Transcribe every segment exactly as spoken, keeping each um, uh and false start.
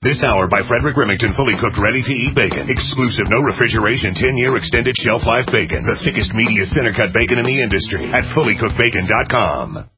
This hour by Frederick Remington, fully cooked, ready-to-eat bacon. Exclusive, no refrigeration, ten-year extended shelf life bacon. The thickest, meatiest, center-cut bacon in the industry at fully cooked bacon dot com.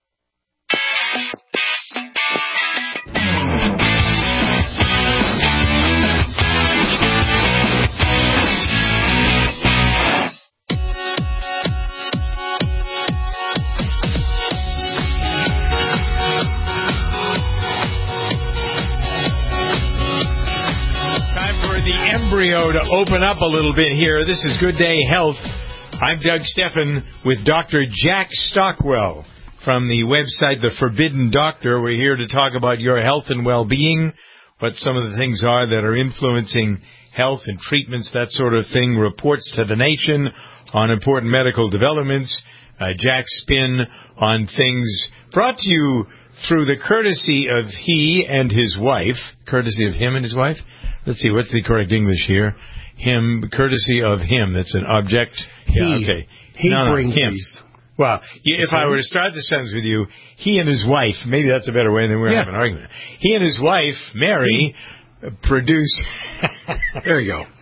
To open up a little bit here. This is Good Day Health. I'm Doug Steffen with Doctor Jack Stockwell from the website The Forbidden Doctor. We're here to talk about your health and well-being, what some of the things are that are influencing health and treatments, that sort of thing, reports to the nation on important medical developments, uh, Jack's spin on things brought to you through the courtesy of he and his wife, courtesy of him and his wife. Let's see, what's the correct English here? Him, courtesy of him. That's an object. Yeah, he, okay. He no, brings no, him. these. Well, if I were to start the sentence with you, he and his wife, maybe that's a better way than we're yeah. having an argument. He and his wife, Mary, he, produce... there you go.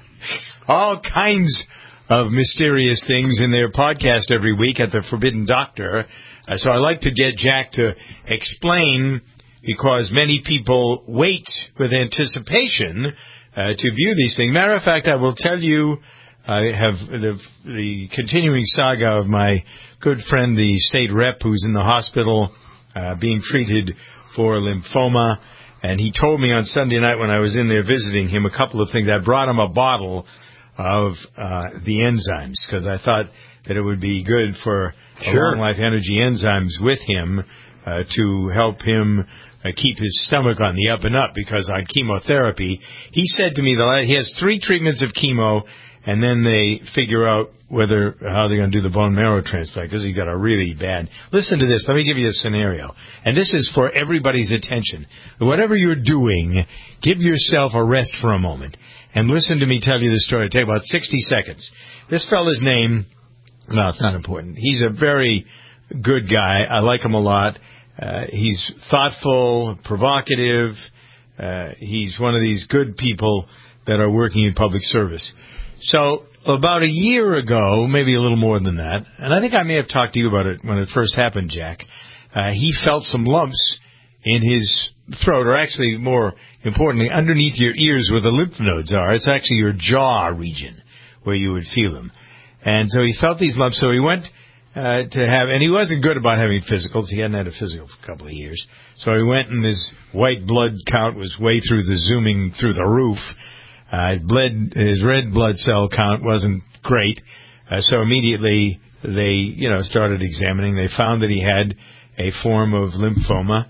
All kinds of mysterious things in their podcast every week at The Forbidden Doctor. Uh, so I like to get Jack to explain, because many people wait with anticipation uh, to view these things. Matter of fact, I will tell you, I have the, the continuing saga of my good friend, the state rep, who's in the hospital uh, being treated for lymphoma. And he told me on Sunday night when I was in there visiting him a couple of things. I brought him a bottle of uh, the enzymes because I thought that it would be good for sure. Long Life Energy enzymes with him uh, to help him uh, keep his stomach on the up and up, because on chemotherapy, he said to me that he has three treatments of chemo, and then they figure out whether how they're going to do the bone marrow transplant, because he got a really bad... Listen to this. Let me give you a scenario. And this is for everybody's attention. Whatever you're doing, give yourself a rest for a moment and listen to me tell you this story. It'll take about sixty seconds. This fella's name... No, it's not important. He's a very good guy. I like him a lot. Uh, he's thoughtful, provocative. Uh, he's one of these good people that are working in public service. So about a year ago, maybe a little more than that, and I think I may have talked to you about it when it first happened, Jack, uh, he felt some lumps in his throat, or actually, more importantly, underneath your ears where the lymph nodes are. It's actually your jaw region where you would feel them. And so he felt these lumps, so he went uh, to have, and he wasn't good about having physicals. He hadn't had a physical for a couple of years. So he went, and his white blood count was way through the zooming through the roof. Uh, his, blood, his red blood cell count wasn't great. Uh, so immediately they, you know, started examining. They found that he had a form of lymphoma.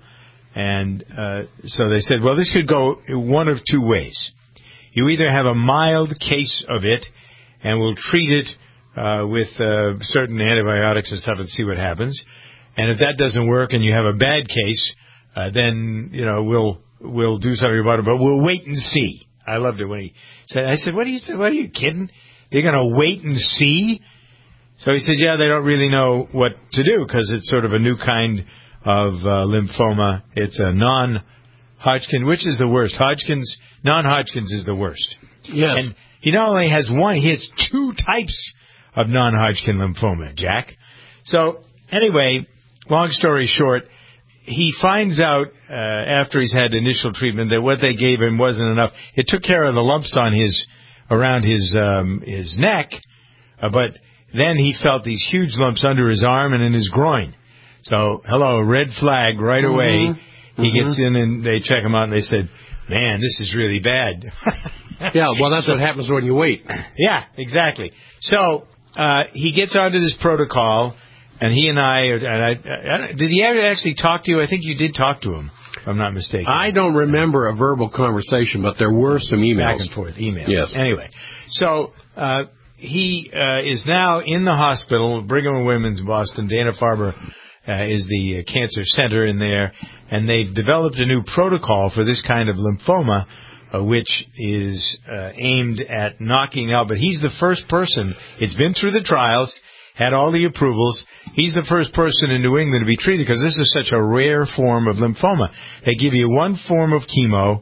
And uh, so they said, well, this could go one of two ways. You either have a mild case of it, and we'll treat it Uh, with uh, certain antibiotics and stuff and see what happens. And if that doesn't work and you have a bad case, uh, then, you know, we'll we'll do something about it, but we'll wait and see. I loved it when he said, I said, what are you, what are you kidding? They're going to wait and see? So he said, yeah, they don't really know what to do because it's sort of a new kind of uh, lymphoma. It's a non-Hodgkin. Which is the worst? Hodgkin's? Non-Hodgkin's is the worst. Yes. And he not only has one, he has two types of non-Hodgkin lymphoma, Jack. So, anyway, long story short, he finds out uh, after he's had initial treatment that what they gave him wasn't enough. It took care of the lumps on his around his um, his neck, uh, but then he felt these huge lumps under his arm and in his groin. So, hello, red flag right mm-hmm. away. He mm-hmm. gets in and they check him out and they said, man, this is really bad. Yeah, well, that's what happens when you wait. Yeah, exactly. So... Uh, he gets onto this protocol, and he and I, and I, I, did he ever actually talk to you? I think you did talk to him, if I'm not mistaken. I don't remember a verbal conversation, but there were some emails. Back and forth, emails. Yes. Anyway, so uh, he uh, is now in the hospital, Brigham and Women's in Boston. Dana-Farber uh, is the cancer center in there, and they've developed a new protocol for this kind of lymphoma, Uh, which is uh, aimed at knocking out, but he's the first person, it's been through the trials, had all the approvals, he's the first person in New England to be treated because this is such a rare form of lymphoma. They give you one form of chemo,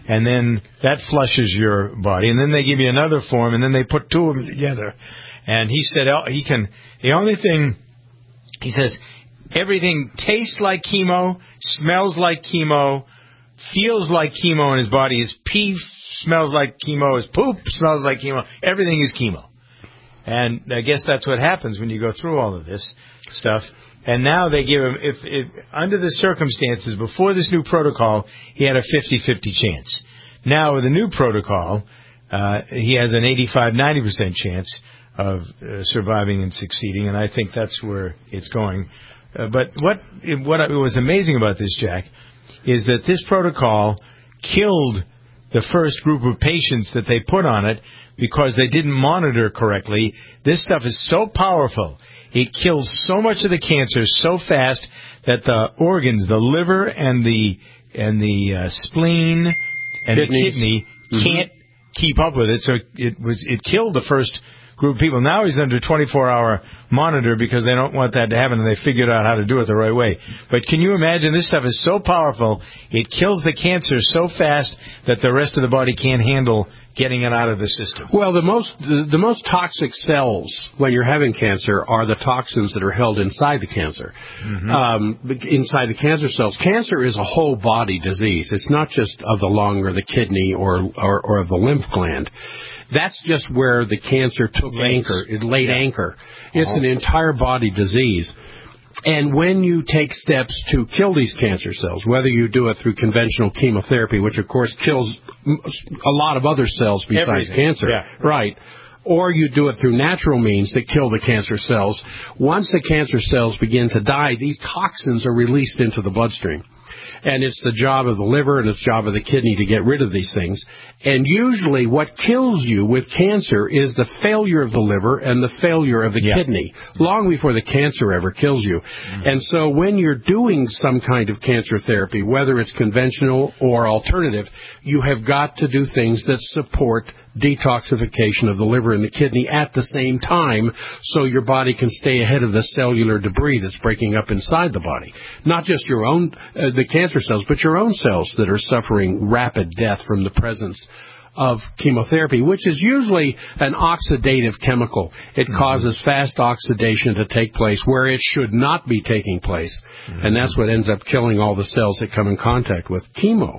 and then that flushes your body, and then they give you another form, and then they put two of them together. And he said oh, he can. The only thing he says, everything tastes like chemo, smells like chemo, feels like chemo in his body. His pee smells like chemo. His poop smells like chemo. Everything is chemo. And I guess that's what happens when you go through all of this stuff. And now they give him, if, if under the circumstances, before this new protocol, he had a fifty-fifty chance. Now with the new protocol, uh, he has an eighty-five, ninety percent chance of uh, surviving and succeeding, and I think that's where it's going. Uh, but what what was amazing about this, Jack, is that this protocol killed the first group of patients that they put on it because they didn't monitor correctly. This stuff is so powerful. It kills so much of the cancer so fast that the organs, the liver and the and the uh, spleen and Kidneys. the kidney mm-hmm. can't keep up with it. So it was it killed the first group of people. Now he's under twenty-four hour monitor because they don't want that to happen, and they figured out how to do it the right way. But can you imagine, this stuff is so powerful, it kills the cancer so fast that the rest of the body can't handle getting it out of the system. Well, the most the, the most toxic cells when you're having cancer are the toxins that are held inside the cancer, mm-hmm. um, inside the cancer cells. Cancer is a whole body disease. It's not just of the lung or the kidney or or, or of the lymph gland. That's just where the cancer took Lays. anchor. It laid yeah. anchor. It's uh-huh. an entire body disease. And when you take steps to kill these cancer cells, whether you do it through conventional chemotherapy, which of course kills a lot of other cells besides Everything. cancer, yeah. right, or you do it through natural means that kill the cancer cells, once the cancer cells begin to die, these toxins are released into the bloodstream. And it's the job of the liver and it's the job of the kidney to get rid of these things. And usually what kills you with cancer is the failure of the liver and the failure of the yeah. kidney, long before the cancer ever kills you. Mm-hmm. And so when you're doing some kind of cancer therapy, whether it's conventional or alternative, you have got to do things that support detoxification of the liver and the kidney at the same time, so your body can stay ahead of the cellular debris that's breaking up inside the body. Not just your own, uh, the cancer cells, but your own cells that are suffering rapid death from the presence of chemotherapy, which is usually an oxidative chemical. It mm-hmm. causes fast oxidation to take place where it should not be taking place. Mm-hmm. And that's what ends up killing all the cells that come in contact with chemo.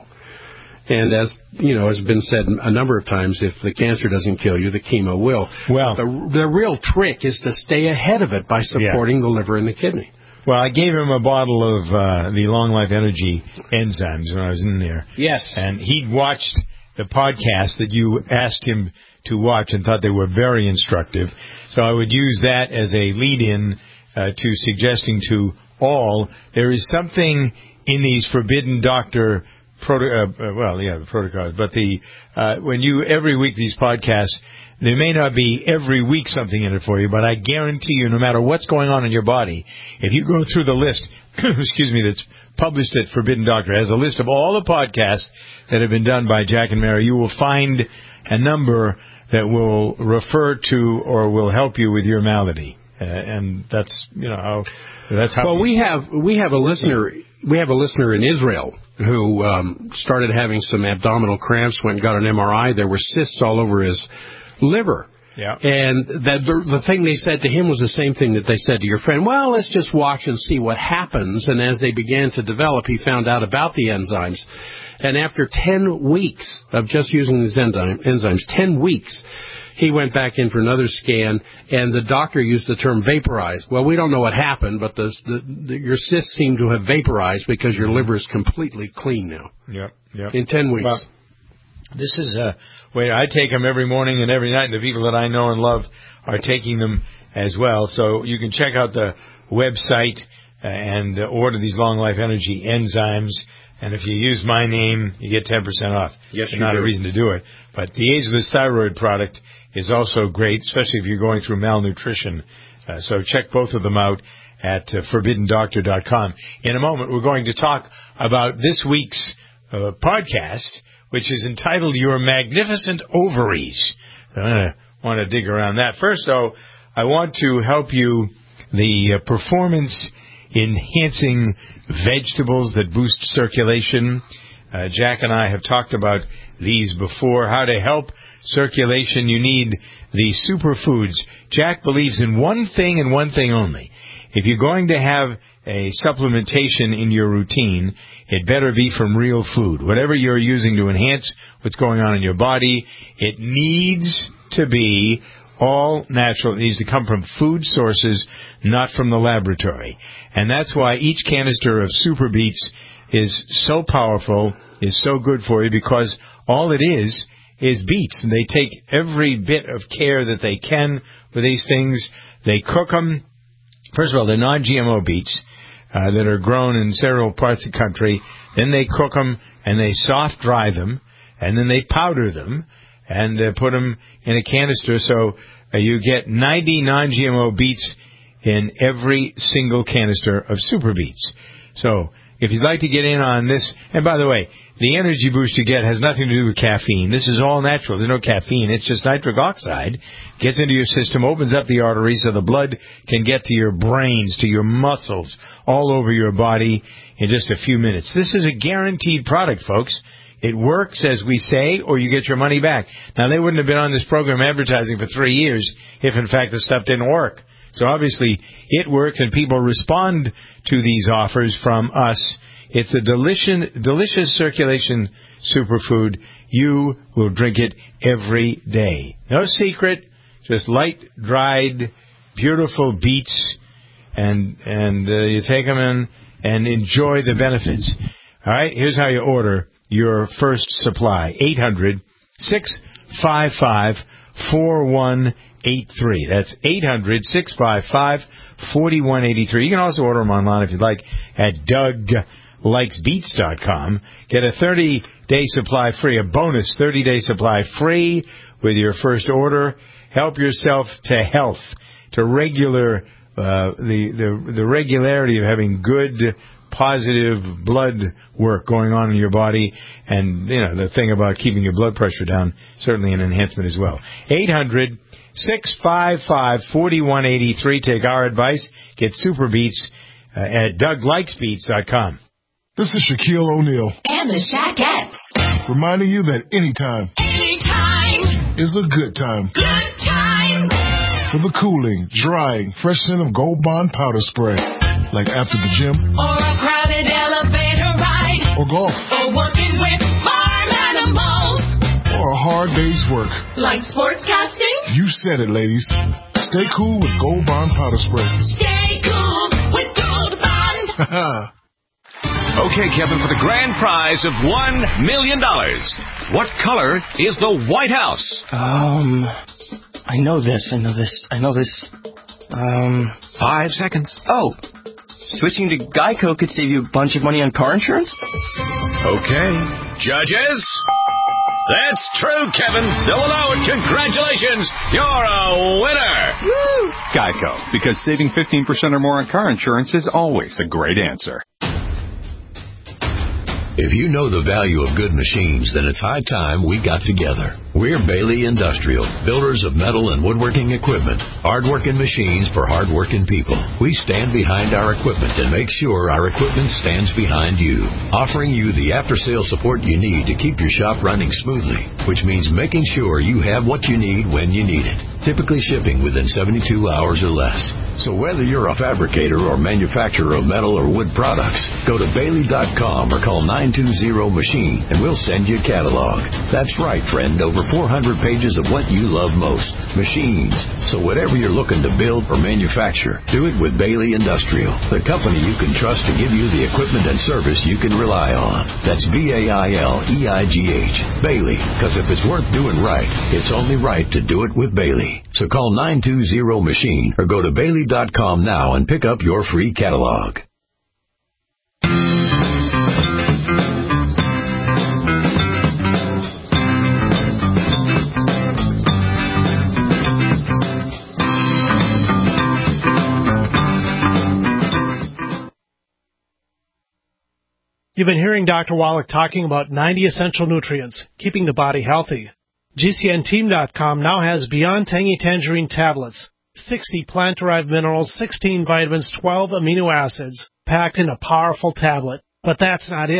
And as you know, has been said a number of times, if the cancer doesn't kill you, the chemo will. Well, the, the real trick is to stay ahead of it by supporting yeah. the liver and the kidney. Well, I gave him a bottle of uh, the Long Life Energy enzymes when I was in there. Yes. And he'd watched the podcast that you asked him to watch and thought they were very instructive. So I would use that as a lead-in uh, to suggesting to all, there is something in these Forbidden Doctor Proto- uh, well, yeah, the protocols. But the uh, when you every week these podcasts, there may not be every week something in it for you, but I guarantee you, no matter what's going on in your body, if you go through the list, excuse me, that's published at Forbidden Doctor, it has a list of all the podcasts that have been done by Jack and Mary, you will find a number that will refer to or will help you with your malady, uh, and that's you know how that's how. Well, we have we have a listener. We have a listener in Israel who um, started having some abdominal cramps, went and got an M R I. There were cysts all over his liver. Yeah. And that the, the thing they said to him was the same thing that they said to your friend. Well, let's just watch and see what happens. And as they began to develop, he found out about the enzymes. And after ten weeks of just using these enzyme, enzymes, ten weeks, he went back in for another scan, and the doctor used the term vaporized. Well, we don't know what happened, but the, the, the, your cysts seem to have vaporized because your liver is completely clean now. Yep, yep. In ten weeks. Well, this is a way I take them every morning and every night, and the people that I know and love are taking them as well. So you can check out the website and order these Long Life Energy enzymes. And if you use my name, you get ten percent off. Yes, you not do. a reason to do it. But the Ageless Thyroid product is also great, especially if you're going through malnutrition. Uh, so check both of them out at uh, forbidden doctor dot com. In a moment, we're going to talk about this week's uh, podcast, which is entitled Your Magnificent Ovaries. I want to dig around that. First, though, I want to help you the uh, performance enhancing vegetables that boost circulation. Uh, Jack and I have talked about these before. How to help circulation, you need the superfoods. Jack believes in one thing and one thing only. If you're going to have a supplementation in your routine, it better be from real food. Whatever you're using to enhance what's going on in your body, it needs to be all natural. It needs to come from food sources, not from the laboratory. And that's why each canister of Super Beets is so powerful, is so good for you, because all it is is beets. And they take every bit of care that they can with these things. They cook them. First of all, they're non G M O beets uh, that are grown in several parts of the country. Then they cook them, and they soft dry them, and then they powder them, and uh, put them in a canister. So uh, you get ninety non G M O beets in every single canister of Super Beets. So if you'd like to get in on this, and by the way, the energy boost you get has nothing to do with caffeine. This is all natural. There's no caffeine. It's just nitric oxide. Gets into your system, opens up the arteries so the blood can get to your brains, to your muscles, all over your body in just a few minutes. This is a guaranteed product, folks. It works, as we say, or you get your money back. Now, they wouldn't have been on this program advertising for three years if, in fact, the stuff didn't work. So obviously it works, and people respond to these offers from us. It's a delicious, delicious circulation superfood. You will drink it every day. No secret, just light, dried, beautiful beets, and and uh, you take them in and enjoy the benefits. All right, here's how you order your first supply. eight hundred, six five five, four one eight three. That's eight hundred, six five five, four one eight three. You can also order them online if you'd like at Doug Likes Beets dot com. Get a thirty-day supply free, a bonus thirty-day supply free with your first order. Help yourself to health, to regular, uh, the, the, the regularity of having good, positive blood work going on in your body, and, you know, the thing about keeping your blood pressure down, certainly an enhancement as well. eight hundred, six five five, four one eight three. Take our advice. Get Super Beets uh, at Doug Likes Beets dot com. This is Shaquille O'Neal. And the Shaquettes. Reminding you that anytime. Anytime. Is a good time. Good time. For the cooling, drying, fresh scent of Gold Bond powder spray. Like after the gym. Or a crowded elevator ride. Or golf. Or working with farm animals. Or a hard day's work. Like sportscasting. You said it, ladies. Stay cool with Gold Bond powder spray. Stay cool with Gold Bond. Okay, Kevin, for the grand prize of one million dollars. What color is the White House? Um, I know this, I know this, I know this. Um... Five seconds. Oh, switching to Geico could save you a bunch of money on car insurance? Okay. Judges? That's true, Kevin. They'll allow it. Congratulations. You're a winner. Woo! Geico, because saving fifteen percent or more on car insurance is always a great answer. If you know the value of good machines, then it's high time we got together. We're Bailey Industrial, builders of metal and woodworking equipment, hard-working machines for hard-working people. We stand behind our equipment and make sure our equipment stands behind you, offering you the after-sale support you need to keep your shop running smoothly, which means making sure you have what you need when you need it, typically shipping within seventy-two hours or less. So whether you're a fabricator or manufacturer of metal or wood products, go to Bailey dot com or call nine two zero machine and we'll send you a catalog. That's right, friend, over four hundred pages of what you love most, machines. So whatever you're looking to build or manufacture, do it with Bailey Industrial, the company you can trust to give you the equipment and service you can rely on. That's B A I L E I G H, Bailey, because if it's worth doing right, it's only right to do it with Bailey. So call nine two zero machine or go to Bailey dot com now and pick up your free catalog. You've been hearing Doctor Wallach talking about ninety essential nutrients, keeping the body healthy. G C N team dot com now has Beyond Tangy Tangerine tablets, sixty plant-derived minerals, sixteen vitamins, twelve amino acids, packed in a powerful tablet. But that's not it.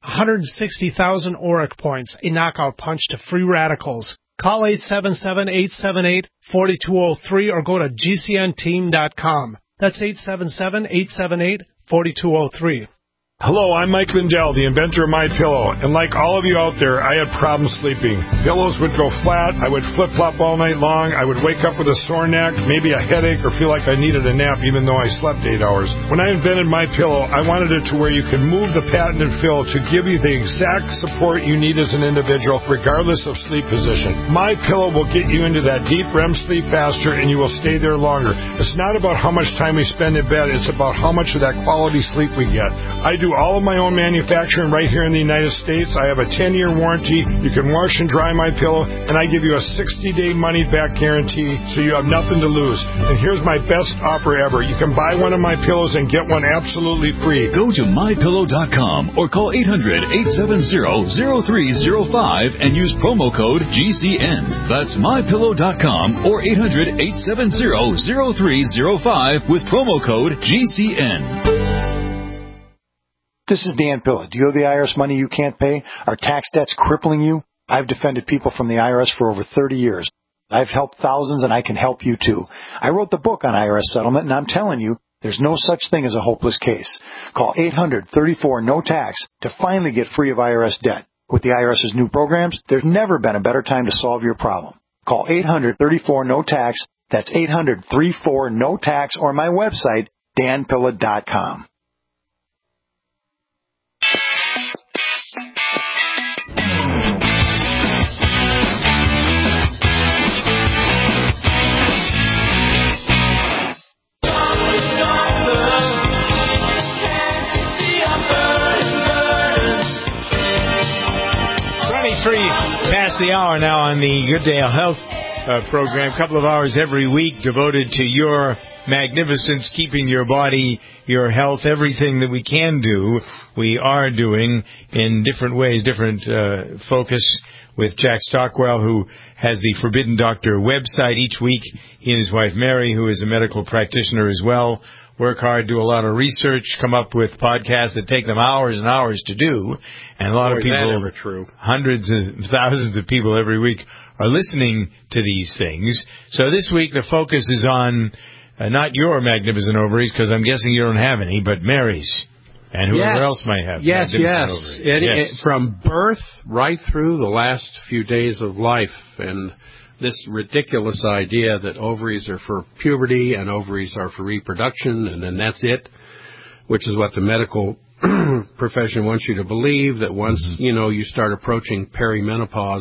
one hundred sixty thousand Auric points, a knockout punch to free radicals. Call eight seven seven, eight seven eight, four two zero three or go to G C N team dot com. That's eight seven seven, eight seven eight, four two zero three. Hello, I'm Mike Lindell, the inventor of MyPillow, and like all of you out there, I had problems sleeping. Pillows would go flat, I would flip-flop all night long, I would wake up with a sore neck, maybe a headache, or feel like I needed a nap even though I slept eight hours. When I invented MyPillow, I wanted it to where you can move the patented fill to give you the exact support you need as an individual, regardless of sleep position. MyPillow will get you into that deep R E M sleep faster, and you will stay there longer. It's not about how much time we spend in bed, it's about how much of that quality sleep we get. I do all of my own manufacturing right here in the United States. I have a ten-year warranty. You can wash and dry my pillow, and I give you a sixty-day money-back guarantee, so you have nothing to lose. And here's my best offer ever. You can buy one of my pillows and get one absolutely free. Go to my pillow dot com or call eight hundred, eight seven zero, zero three zero five and use promo code G C N. That's my pillow dot com or eight hundred, eight seven zero, zero three zero five with promo code G C N. This is Dan Pilla. Do you owe the I R S money you can't pay? Are tax debts crippling you? I've defended people from the I R S for over thirty years. I've helped thousands, and I can help you too. I wrote the book on I R S settlement, and I'm telling you, there's no such thing as a hopeless case. Call eight hundred, thirty-four, no tax to finally get free of I R S debt. With the IRS's new programs, there's never been a better time to solve your problem. Call eight hundred, thirty-four, no tax. That's eight hundred, thirty-four, no tax, or my website, dan pilla dot com. Three past the hour now on the Good Day Health uh, program. A couple of hours every week devoted to your magnificence, keeping your body, your health, everything that we can do, we are doing in different ways, different uh, focus with Jack Stockwell, who has the Forbidden Doctor website each week. He and his wife Mary, who is a medical practitioner as well, work hard, do a lot of research, come up with podcasts that take them hours and hours to do. And a lot Boy, of people, is that ever true? hundreds of thousands of people every week are listening to these things. So this week the focus is on uh, not your magnificent ovaries, because I'm guessing you don't have any, but Mary's. And whoever yes. else might have yes, yes. ovaries. It, yes. It, from birth right through the last few days of life. And this ridiculous idea that ovaries are for puberty and ovaries are for reproduction, and then that's it, which is what the medical profession wants you to believe, that once, you know, you start approaching perimenopause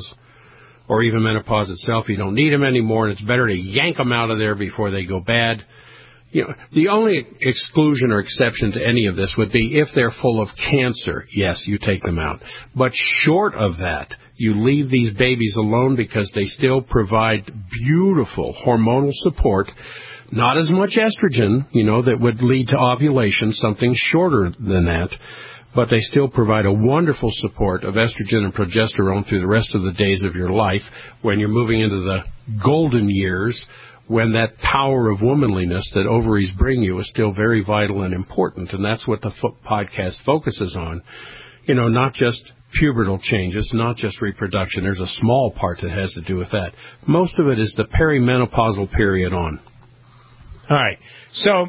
or even menopause itself, you don't need them anymore, and it's better to yank them out of there before they go bad. You know, the only exclusion or exception to any of this would be if they're full of cancer. Yes, you take them out. But short of that, you leave these babies alone, because they still provide beautiful hormonal support. Not as much estrogen, you know, that would lead to ovulation, something shorter than that. But they still provide a wonderful support of estrogen and progesterone through the rest of the days of your life, when you're moving into the golden years, when that power of womanliness that ovaries bring you is still very vital and important. And that's what the fo- podcast focuses on. You know, not just pubertal changes, not just reproduction. There's a small part that has to do with that. Most of it is the perimenopausal period on. All right. So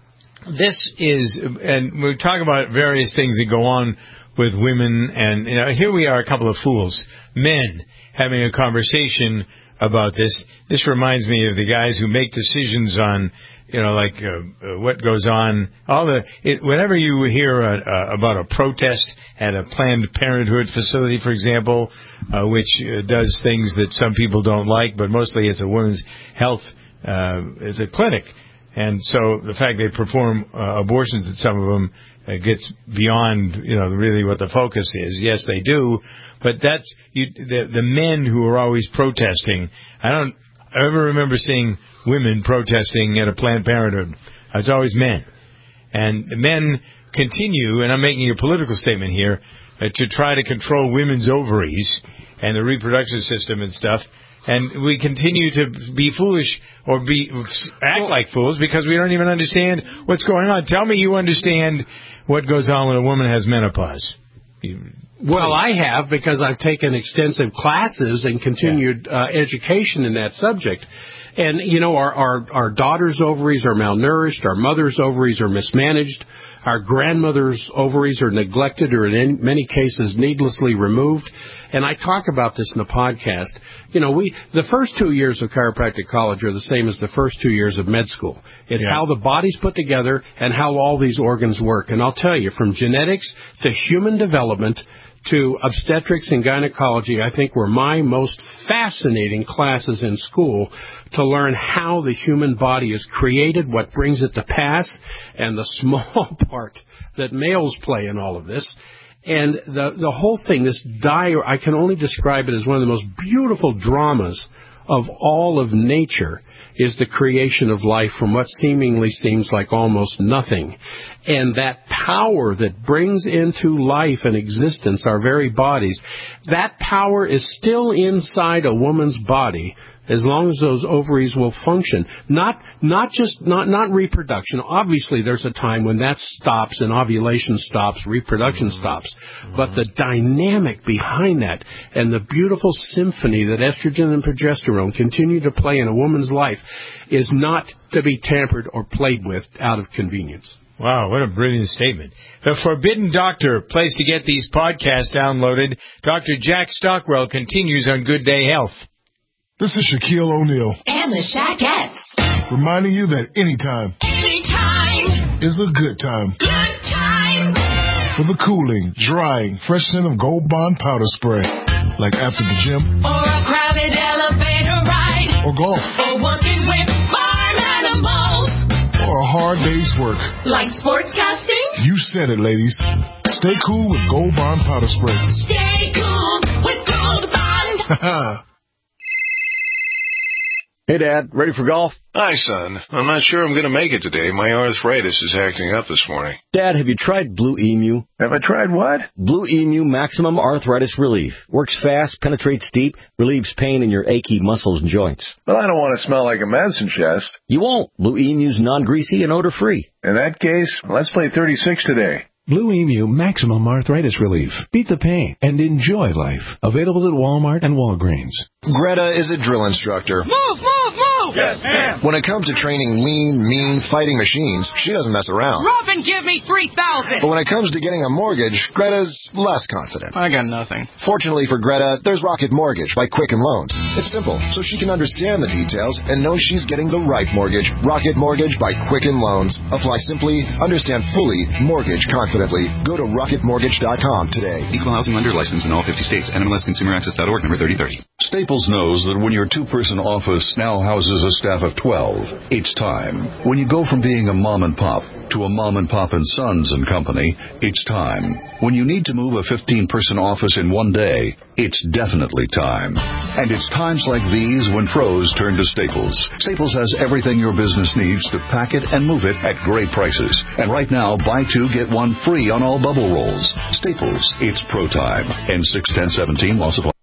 this is, and we're talking about various things that go on with women, and you know, here we are, a couple of fools, men, having a conversation about this. This reminds me of the guys who make decisions on, you know, like uh, uh, what goes on. All the it, whenever you hear a, uh, about a protest at a Planned Parenthood facility, for example, uh, which uh, does things that some people don't like, but mostly it's a women's health, uh, it's a clinic, and so the fact they perform uh, abortions at some of them uh, gets beyond, you know, really what the focus is. Yes, they do. But that's you, the the men who are always protesting. I don't ever remember seeing women protesting at a Planned Parenthood. It's always men, and men continue. And I'm making a political statement here uh, to try to control women's ovaries and the reproductive system and stuff. And we continue to be foolish or be act well, like fools because we don't even understand what's going on. Tell me you understand what goes on when a woman has menopause. Well, I have, because I've taken extensive classes and continued yeah. uh, education in that subject. And, you know, our, our, our daughter's ovaries are malnourished, our mother's ovaries are mismanaged, our grandmother's ovaries are neglected or in many cases needlessly removed. And I talk about this in the podcast. You know, we the first two years of chiropractic college are the same as the first two years of med school. It's yeah. how the body's put together and how all these organs work. And I'll tell you, from genetics to human development to obstetrics and gynecology, I think were my most fascinating classes in school to learn how the human body is created, what brings it to pass, and the small part that males play in all of this. And the the whole thing, this dire, I can only describe it as one of the most beautiful dramas of all of nature, is the creation of life from what seemingly seems like almost nothing. And that power that brings into life and existence our very bodies, that power is still inside a woman's body as long as those ovaries will function. Not not just not not reproduction. Obviously, there's a time when that stops and ovulation stops, reproduction mm-hmm. stops. Mm-hmm. But the dynamic behind that and the beautiful symphony that estrogen and progesterone continue to play in a woman's life is not to be tampered or played with out of convenience. Wow, what a brilliant statement. The Forbidden Doctor, place to get these podcasts downloaded. Doctor Jack Stockwell continues on Good Day Health. This is Shaquille O'Neal. And the Shaquettes. Reminding you that anytime. Anytime. Is a good time. Good time. For the cooling, drying, fresh scent of Gold Bond powder spray. Like after the gym. Or a crowded elevator ride. Or golf. Or working with farm animals. Or a hard day's work. Like sportscasting? You said it, ladies. Stay cool with Gold Bond powder spray. Stay cool with Gold Bond. Hey, Dad, ready for golf? Hi, son. I'm not sure I'm going to make it today. My arthritis is acting up this morning. Dad, have you tried Blue Emu? Have I tried what? Blue Emu Maximum Arthritis Relief. Works fast, penetrates deep, relieves pain in your achy muscles and joints. Well, I don't want to smell like a medicine chest. You won't. Blue Emu's non-greasy and odor-free. In that case, let's play thirty-six today. Blue Emu Maximum Arthritis Relief. Beat the pain and enjoy life. Available at Walmart and Walgreens. Greta is a drill instructor. Move, move, move! Yes, ma'am. When it comes to training lean, mean, fighting machines, she doesn't mess around. Robin, give me three thousand. But when it comes to getting a mortgage, Greta's less confident. I got nothing. Fortunately for Greta, there's Rocket Mortgage by Quicken Loans. It's simple, so she can understand the details and know she's getting the right mortgage. Rocket Mortgage by Quicken Loans. Apply simply, understand fully, mortgage confidently. Go to rocket mortgage dot com today. Equal housing lender licensed in all fifty states. N M L S consumer access dot org, number thirty thirty. Staples knows that when your two-person office now houses a staff of twelve, it's time. When you go from being a mom and pop to a mom and pop and sons and company, it's time. When you need to move a fifteen-person office in one day, it's definitely time. And it's times like these when pros turn to Staples. Staples has everything your business needs to pack it and move it at great prices. And right now, buy two, get one free on all bubble rolls. Staples, it's pro time. N six ten seventeen, while supply.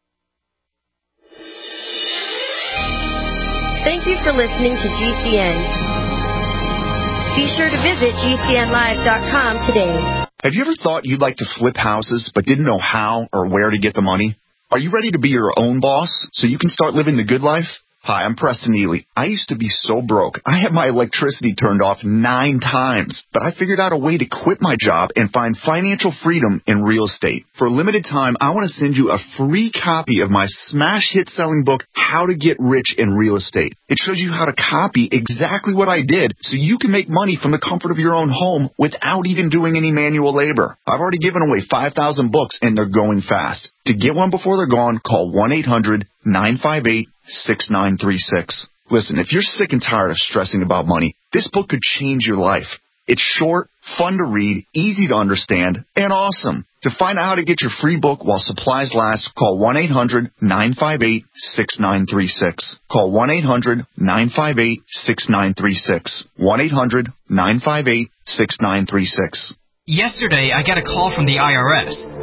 Thank you for listening to G C N. Be sure to visit G C N live dot com today. Have you ever thought you'd like to flip houses but didn't know how or where to get the money? Are you ready to be your own boss so you can start living the good life? Hi, I'm Preston Neely. I used to be so broke. I had my electricity turned off nine times, but I figured out a way to quit my job and find financial freedom in real estate. For a limited time, I want to send you a free copy of my smash hit selling book, How to Get Rich in Real Estate. It shows you how to copy exactly what I did so you can make money from the comfort of your own home without even doing any manual labor. I've already given away five thousand books and they're going fast. To get one before they're gone, call one eight hundred nine five eight six nine three six. Listen, if you're sick and tired of stressing about money, this book could change your life. It's short, fun to read, easy to understand, and awesome. To find out how to get your free book while supplies last, call one eight hundred nine five eight six nine three six. Call one eight hundred nine five eight six nine three six. one eight hundred nine five eight six nine three six. Yesterday, I got a call from the I R S.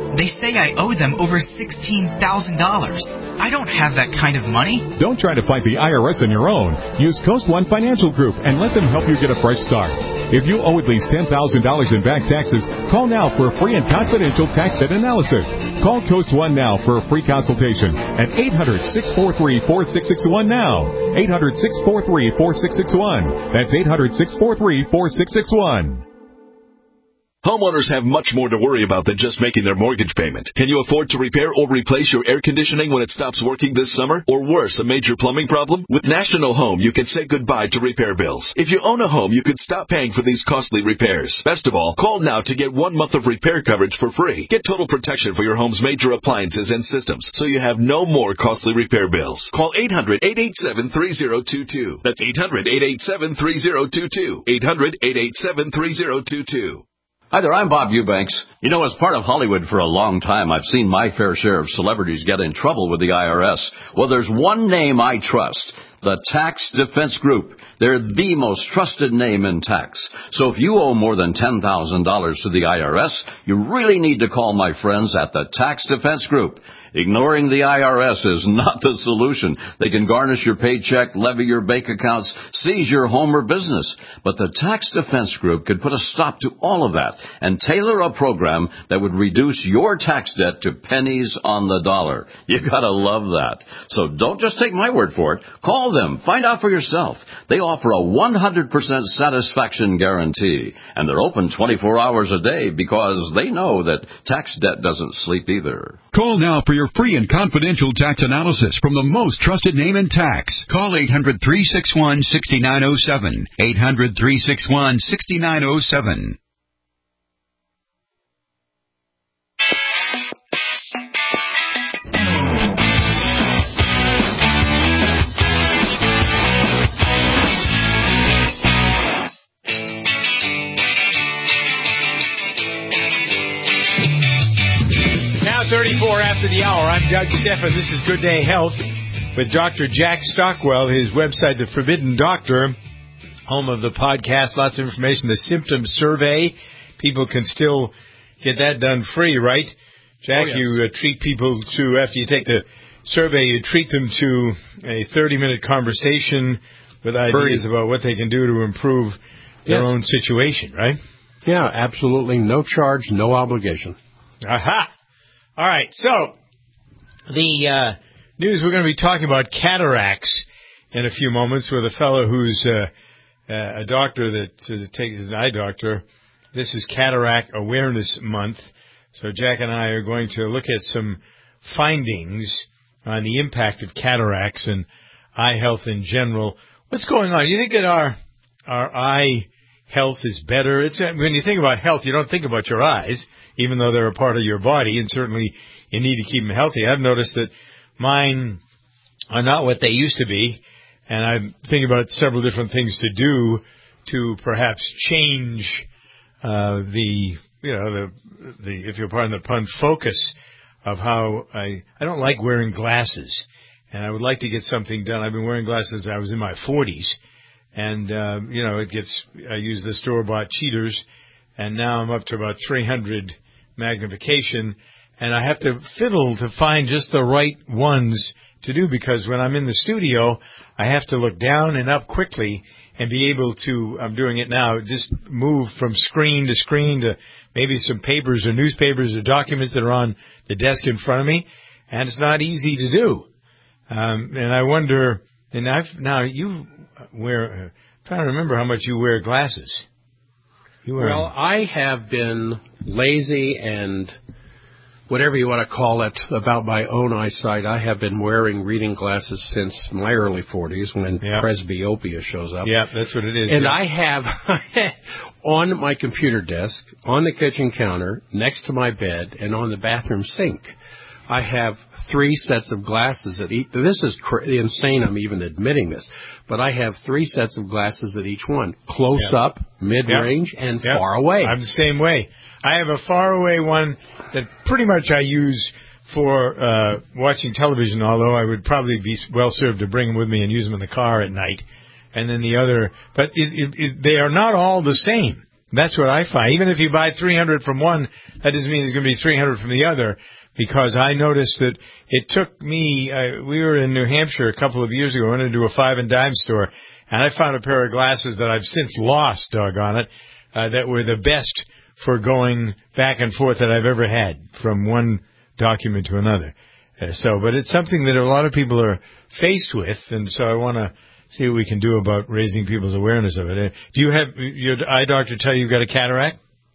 They say I owe them over sixteen thousand dollars. I don't have that kind of money. Don't try to fight the I R S on your own. Use Coast One Financial Group and let them help you get a fresh start. If you owe at least ten thousand dollars in back taxes, call now for a free and confidential tax debt analysis. Call Coast One now for a free consultation at eight hundred, six four three, four six six one now. eight hundred, six four three, four six six one. That's eight hundred, six four three, four six six one. Homeowners have much more to worry about than just making their mortgage payment. Can you afford to repair or replace your air conditioning when it stops working this summer? Or worse, a major plumbing problem? With National Home, you can say goodbye to repair bills. If you own a home, you could stop paying for these costly repairs. Best of all, call now to get one month of repair coverage for free. Get total protection for your home's major appliances and systems, so you have no more costly repair bills. Call eight hundred, eight eight seven, three zero two two. That's eight hundred, eight eight seven, three zero two two. eight hundred, eight eight seven, three zero two two. Hi there, I'm Bob Eubanks. You know, as part of Hollywood for a long time, I've seen my fair share of celebrities get in trouble with the I R S. Well, there's one name I trust. The Tax Defense Group. They're the most trusted name in tax. So if you owe more than ten thousand dollars to the I R S, you really need to call my friends at the Tax Defense Group. Ignoring the I R S is not the solution. They can garnish your paycheck, levy your bank accounts, seize your home or business. But the Tax Defense Group could put a stop to all of that and tailor a program that would reduce your tax debt to pennies on the dollar. You gotta love that. So don't just take my word for it. Call them. Find out for yourself. They offer a one hundred percent satisfaction guarantee. And they're open twenty-four hours a day because they know that tax debt doesn't sleep either. Call now for your free and confidential tax analysis from the most trusted name in tax. Call eight hundred, three six one, six nine zero seven. eight hundred, three six one, six nine zero seven. thirty-four after the hour. I'm Doug Stephan. This is Good Day Health with Doctor Jack Stockwell. His website, The Forbidden Doctor, home of the podcast. Lots of information. The Symptom Survey. People can still get that done free, right? Jack, oh, yes. You uh, treat people to, after you take the survey, you treat them to a thirty-minute conversation with ideas about what they can do to improve their yes. own situation, right? Yeah, absolutely. No charge, no obligation. Aha! All right, so the uh, news, we're going to be talking about cataracts in a few moments with a fellow who's uh, a doctor that uh, takes an eye doctor. This is Cataract Awareness Month, so Jack and I are going to look at some findings on the impact of cataracts and eye health in general. What's going on? You think that our our eye health is better? It's when you think about health, you don't think about your eyes, even though they're a part of your body, and certainly you need to keep them healthy. I've noticed that mine are not what they used to be, and I'm thinking about several different things to do to perhaps change uh, the, you know, the, the, if you're pardon the pun, focus of how I, I don't like wearing glasses, and I would like to get something done. I've been wearing glasses since I was in my forties, and, uh, you know, it gets, I use the store-bought cheaters, and now I'm up to about three hundred magnification, and I have to fiddle to find just the right ones to do, because when I'm in the studio, I have to look down and up quickly and be able to, I'm doing it now, just move from screen to screen to maybe some papers or newspapers or documents that are on the desk in front of me, and it's not easy to do. Um, and I wonder, and I've, now you wear, uh, I'm trying to remember how much you wear glasses. You wear well, I have been lazy and whatever you want to call it about my own eyesight. I have been wearing reading glasses since my early forties when yep. presbyopia shows up. Yeah, that's what it is. And yeah. I have on my computer desk, on the kitchen counter, next to my bed, and on the bathroom sink, I have three sets of glasses at each. This is cr- insane, I'm even admitting this. But I have three sets of glasses at each one. Close yep. up, mid-range, yep. and yep. far away. I'm the same way. I have a far-away one that pretty much I use for uh, watching television, although I would probably be well-served to bring them with me and use them in the car at night. And then the other, but it, it, it, they are not all the same. That's what I find. Even if you buy three hundred from one, that doesn't mean it's going to be three hundred from the other, because I noticed that it took me, uh, we were in New Hampshire a couple of years ago, I went into a five and dime store, and I found a pair of glasses that I've since lost, doggone it, uh, that were the best for going back and forth that I've ever had from one document to another. Uh, so, but it's something that a lot of people are faced with, and so I want to see what we can do about raising people's awareness of it. Uh, do you have your eye doctor tell you you've got a cataract?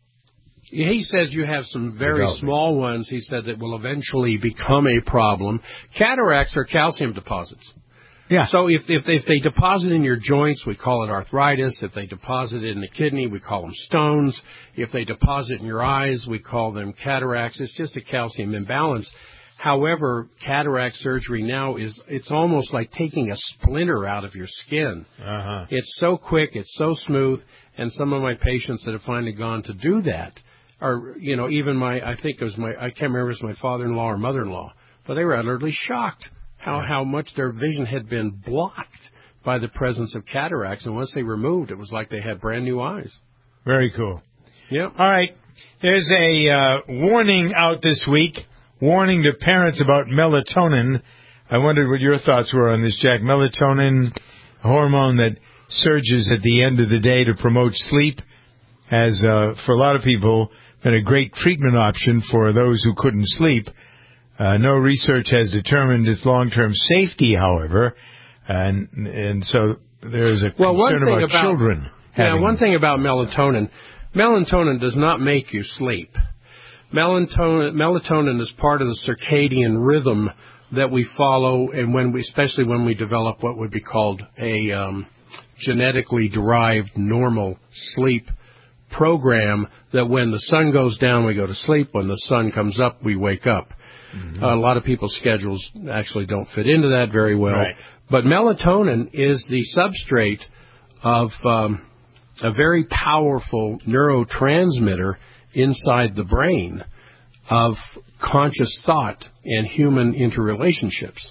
He says you have some very small ones, he said, that will eventually become a problem. Cataracts are calcium deposits. Yeah. So if, if, if they deposit in your joints, we call it arthritis. If they deposit in the kidney, we call them stones. If they deposit in your eyes, we call them cataracts. It's just a calcium imbalance. However, cataract surgery now is, it's almost like taking a splinter out of your skin. Uh-huh. It's so quick, it's so smooth, and some of my patients that have finally gone to do that are, you know, even my, I think it was my, I can't remember if it was my father-in-law or mother-in-law, but they were utterly shocked how, how much their vision had been blocked by the presence of cataracts, and once they removed, it was like they had brand new eyes. Very cool. Yep. All right. There's a uh, warning out this week, warning to parents about melatonin. I wondered what your thoughts were on this, Jack. Melatonin, a hormone that surges at the end of the day to promote sleep, has, uh, for a lot of people, been a great treatment option for those who couldn't sleep. Uh, no research has determined its long-term safety, however, and and so there's a well, one concern thing about, about children. Yeah, having one thing about melatonin, melatonin does not make you sleep. Melatonin, melatonin is part of the circadian rhythm that we follow, and when we, especially when we develop what would be called a um, genetically derived normal sleep program, that when the sun goes down, we go to sleep. When the sun comes up, we wake up. Mm-hmm. Uh, a lot of people's schedules actually don't fit into that very well. Right. But melatonin is the substrate of um, a very powerful neurotransmitter inside the brain of conscious thought and human interrelationships.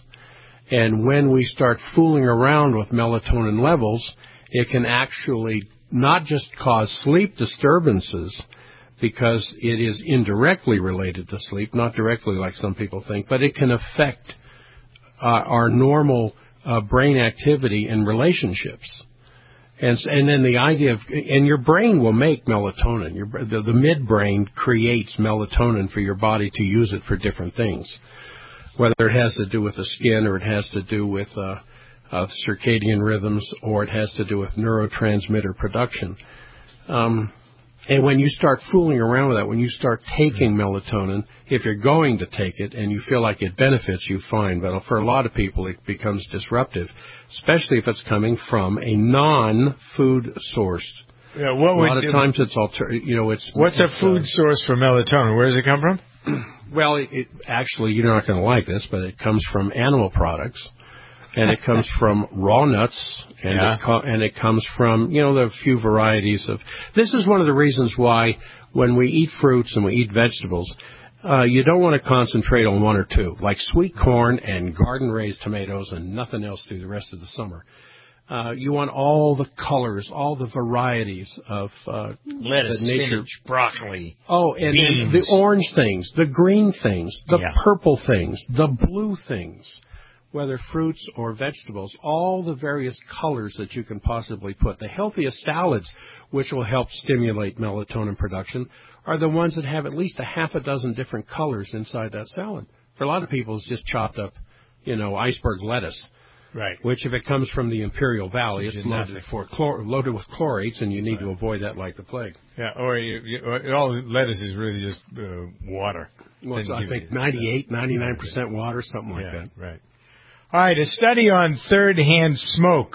And when we start fooling around with melatonin levels, it can actually not just cause sleep disturbances, because it is indirectly related to sleep, not directly like some people think, but it can affect uh, our normal uh, brain activity and relationships. And, and then the idea of, and your brain will make melatonin. Your, the, the midbrain creates melatonin for your body to use it for different things, whether it has to do with the skin, or it has to do with uh, uh, circadian rhythms, or it has to do with neurotransmitter production. Um, and when you start fooling around with that, when you start taking melatonin, if you're going to take it and you feel like it benefits you, fine. But for a lot of people, it becomes disruptive, especially if it's coming from a non-food source. Yeah, what a would, lot of times it's alter, you know, it's what's it's, a food uh, source for melatonin? Where does it come from? Well, it, it actually, you're not going to like this, but it comes from animal products. And it comes from raw nuts, and, yeah. it co- and it comes from, you know, the few varieties of... This is one of the reasons why when we eat fruits and we eat vegetables, uh, you don't want to concentrate on one or two, like sweet corn and garden-raised tomatoes and nothing else through the rest of the summer. Uh, you want all the colors, all the varieties of uh, lettuce, the nature. spinach, broccoli. Oh, and, and the orange things, the green things, the yeah. purple things, the blue things. Whether fruits or vegetables, all the various colors that you can possibly put. The healthiest salads, which will help stimulate melatonin production, are the ones that have at least a half a dozen different colors inside that salad. For a lot of people, it's just chopped up, you know, iceberg lettuce. Right. Which, if it comes from the Imperial Valley, it's loaded, for chlor- loaded with chlorates, and you need right. to avoid that like the plague. Yeah, or, you, you, or all lettuce is really just uh, water. Well, it's, I think ninety-eight, ninety-nine percent water, something like yeah, that. Right. All right, a study on third-hand smoke.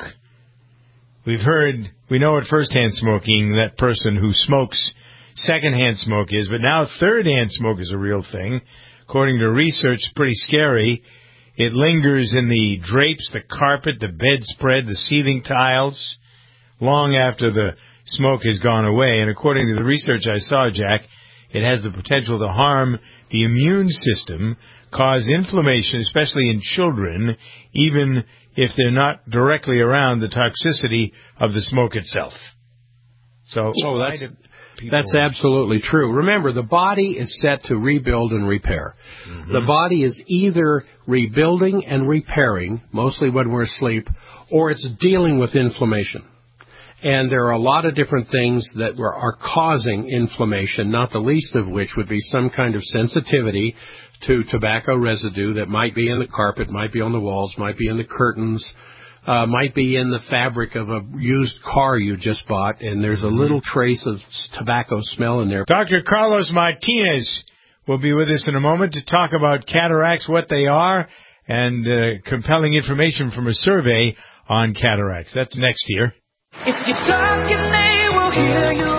We've heard, we know what first-hand smoking, that person who smokes second-hand smoke is, but now third-hand smoke is a real thing. According to research, pretty scary. It lingers in the drapes, the carpet, the bedspread, the ceiling tiles, long after the smoke has gone away. And according to the research I saw, Jack, it has the potential to harm the immune system, cause inflammation, especially in children, even if they're not directly around the toxicity of the smoke itself. So, oh, that's people... That's absolutely true. Remember, the body is set to rebuild and repair. Mm-hmm. The body is either rebuilding and repairing, mostly when we're asleep, or it's dealing with inflammation. And there are a lot of different things that were, are causing inflammation, not the least of which would be some kind of sensitivity to tobacco residue that might be in the carpet, might be on the walls, might be in the curtains, uh, might be in the fabric of a used car you just bought, and there's a little trace of tobacco smell in there. Doctor Carlos Martinez will be with us in a moment to talk about cataracts, what they are, and uh, compelling information from a survey on cataracts. That's next year. If you talk and they will hear you.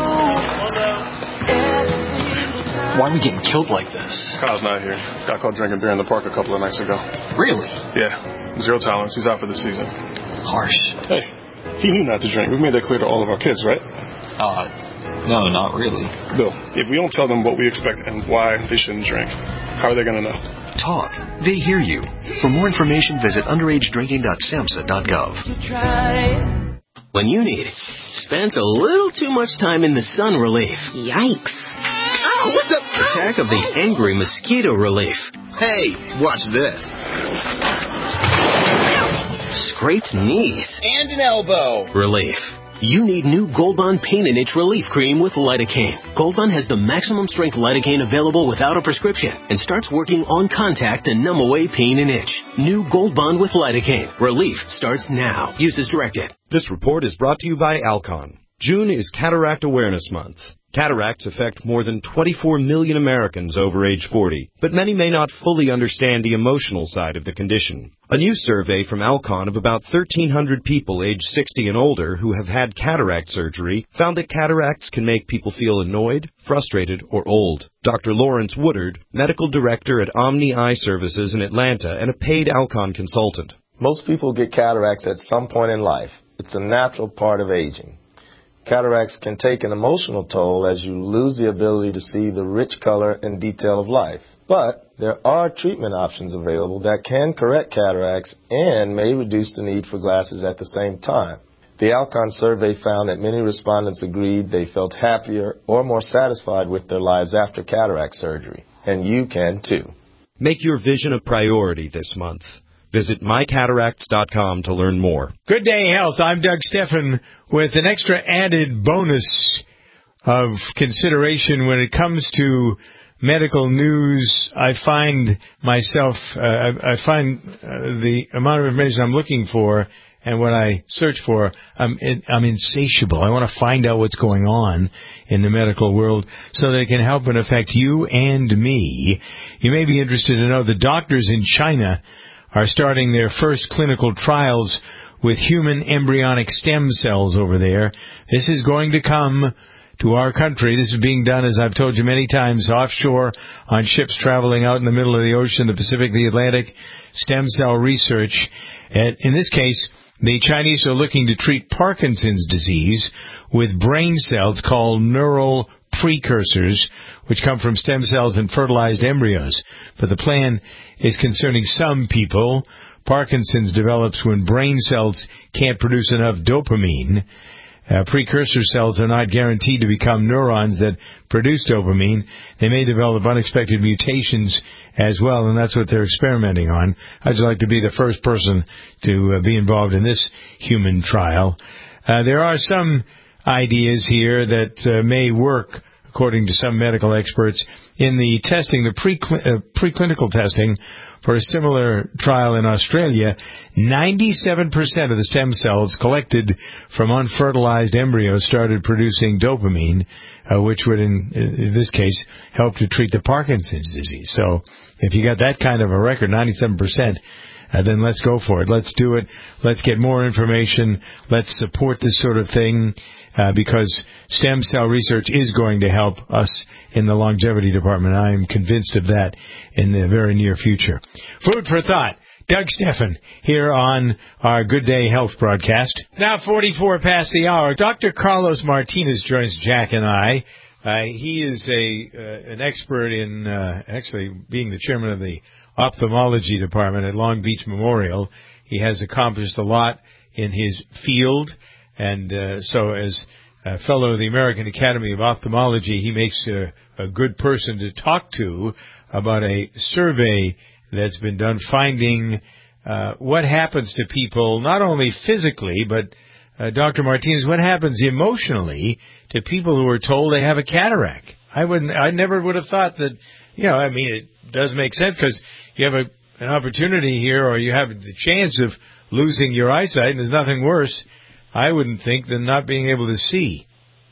Why are we getting killed like this? Kyle's not here. Got caught drinking beer in the park a couple of nights ago. Really? Yeah. Zero tolerance. He's out for the season. Harsh. Hey, he knew not to drink. We've made that clear to all of our kids, right? Uh, no, not really. Bill, if we don't tell them what we expect and why they shouldn't drink, how are they going to know? Talk. They hear you. For more information, visit underage drinking dot samhsa dot gov. When you need spent a little too much time in the sun relief. Yikes. Oh, what the? Attack of the angry mosquito relief. Hey, watch this. Scraped knees. And an elbow. Relief. You need new Gold Bond Pain and Itch Relief Cream with lidocaine. Gold Bond has the maximum strength lidocaine available without a prescription and starts working on contact to numb away pain and itch. New Gold Bond with lidocaine. Relief starts now. Use as directed. This report is brought to you by Alcon. June is Cataract Awareness Month. Cataracts affect more than twenty-four million Americans over age forty, but many may not fully understand the emotional side of the condition. A new survey from Alcon of about thirteen hundred people aged sixty and older who have had cataract surgery found that cataracts can make people feel annoyed, frustrated, or old. Doctor Lawrence Woodard, medical director at Omni Eye Services in Atlanta and a paid Alcon consultant. Most people get cataracts at some point in life. It's a natural part of aging. Cataracts can take an emotional toll as you lose the ability to see the rich color and detail of life. But there are treatment options available that can correct cataracts and may reduce the need for glasses at the same time. The Alcon survey found that many respondents agreed they felt happier or more satisfied with their lives after cataract surgery. And you can too. Make your vision a priority this month. Visit my cataracts dot com to learn more. Good Day Health. I'm Doug Steffen with an extra added bonus of consideration when it comes to medical news. I find myself, uh, I, I find uh, the amount of information I'm looking for and what I search for, I'm, I'm insatiable. I want to find out what's going on in the medical world so that it can help and affect you and me. You may be interested to know the doctors in China are starting their first clinical trials with human embryonic stem cells over there. This is going to come to our country. This is being done, as I've told you many times, offshore on ships traveling out in the middle of the ocean, the Pacific, the Atlantic, stem cell research. And in this case, the Chinese are looking to treat Parkinson's disease with brain cells called neural precursors, which come from stem cells and fertilized embryos. But the plan is concerning some people. Parkinson's develops when brain cells can't produce enough dopamine. Uh, precursor cells are not guaranteed to become neurons that produce dopamine. They may develop unexpected mutations as well, and that's what they're experimenting on. I'd just like to be the first person to uh, be involved in this human trial. Uh, there are some ideas here that uh, may work, according to some medical experts, in the testing, the pre-cl- uh, preclinical testing for a similar trial in Australia. ninety-seven percent of the stem cells collected from unfertilized embryos started producing dopamine, uh, which would, in, in this case, help to treat the Parkinson's disease. So if you got that kind of a record, ninety-seven percent, Uh, then let's go for it. Let's do it. Let's get more information. Let's support this sort of thing uh, because stem cell research is going to help us in the longevity department. I am convinced of that in the very near future. Food for thought. Doug Steffen here on our Good Day Health broadcast. Now forty-four past the hour. Doctor Carlos Martinez joins Jack and I. Uh, he is a uh, an expert in uh, actually being the chairman of the ophthalmology department at Long Beach Memorial. He has accomplished a lot in his field, and uh, so as a fellow of the American Academy of Ophthalmology. He makes a, a good person to talk to about a survey that's been done finding uh, what happens to people, not only physically, but, uh, Doctor Martinez, what happens emotionally to people who are told they have a cataract. I wouldn't, I never would have thought that, you know, I mean, it does make sense because you have a, an opportunity here, or you have the chance of losing your eyesight, and there's nothing worse, I wouldn't think, than not being able to see.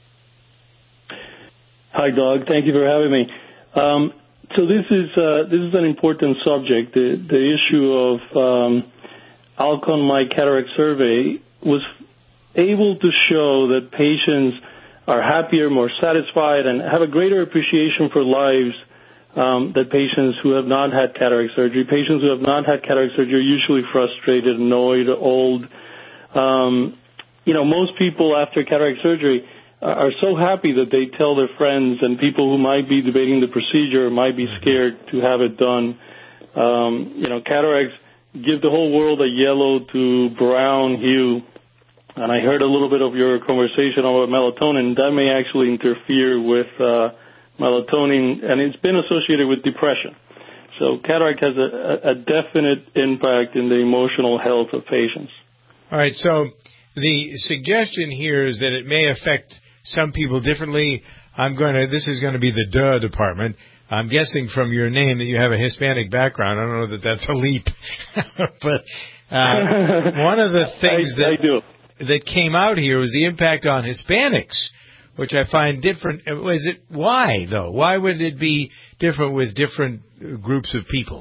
Hi, Doug. Thank you for having me. Um, so this is uh, this is an important subject. The, the issue of um, Alcon My Cataract Survey was able to show that patients are happier, more satisfied, and have a greater appreciation for lives um, than patients who have not had cataract surgery. Patients who have not had cataract surgery are usually frustrated, annoyed, old. Um, you know, most people after cataract surgery are so happy that they tell their friends, and people who might be debating the procedure might be scared to have it done. Um, you know, cataracts give the whole world a yellow to brown hue. And I heard a little bit of your conversation about melatonin. That may actually interfere with uh, melatonin, and it's been associated with depression. So cataract has a, a definite impact in the emotional health of patients. All right, so the suggestion here is that it may affect some people differently. I'm going to, this is going to be the duh department. I'm guessing from your name that you have a Hispanic background. I don't know that that's a leap. but uh, one of the things I, that, I do. that came out here was the impact on Hispanics, which I find different. Is it, why, though? Why would it be different with different groups of people?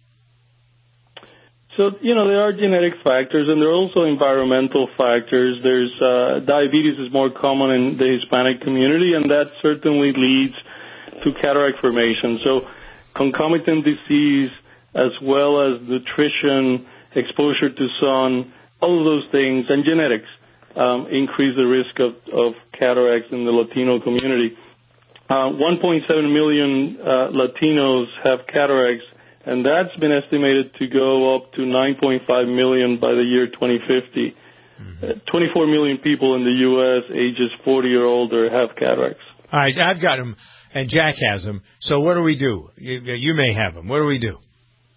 So, you know, there are genetic factors, and there are also environmental factors. There's uh, diabetes is more common in the Hispanic community, and that certainly leads to cataract formation. So concomitant disease, as well as nutrition, exposure to sun, all of those things, and genetics um, increase the risk of, of cataracts in the Latino community. Uh, one point seven million uh, Latinos have cataracts, and that's been estimated to go up to nine point five million by the year twenty fifty. Mm-hmm. Uh, twenty-four million people in the U S ages forty or older have cataracts. All right, I've got them, and Jack has them. So what do we do? You, you may have them. What do we do?